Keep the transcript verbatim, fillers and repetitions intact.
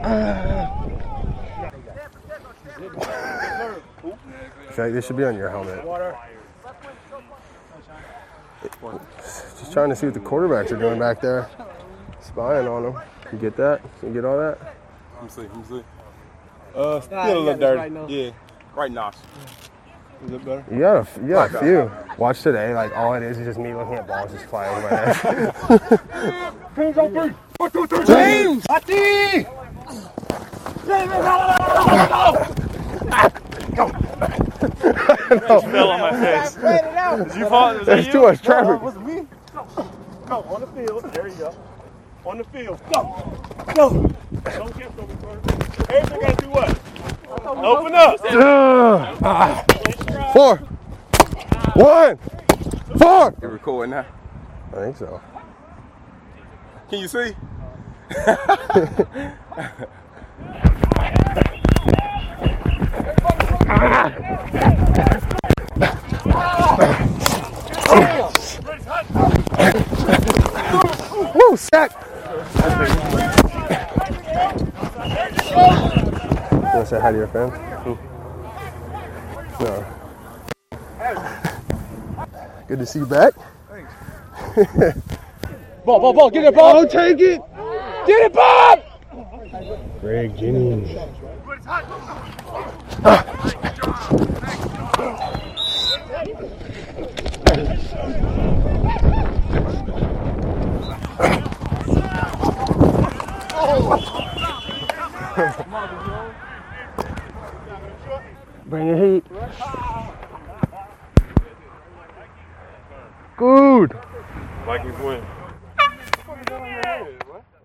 I feel like this should be on your helmet. Just trying to see what the quarterbacks are doing back there. Spying on them. You get that? You get all that? Let me see. Let me see. Uh, still a little dirty. Right yeah. Right nosh. Is it better? You got a, you got a few. Watch today. Like, all it is is just me looking at balls just flying over my head. James on three. One, two, three. James! Ati! James! Go! No. Fell on my face. Did you fall? Was There's that too you? much traffic. No, was it me? Go. Go. On the field. There you go. On the field. Go. Go. Don't get from me, everything got to do what? Open up. Uh, four. One. Four. You're recording now? I think so. Can you see? Woo, sack. You want to say hi to your fans? No. Good to see you back. Thanks. Ball, ball, ball. Get it, ball. Oh, take it. Get it, Bob. Greg Jennings. Bring your heat. Good. Vikings win.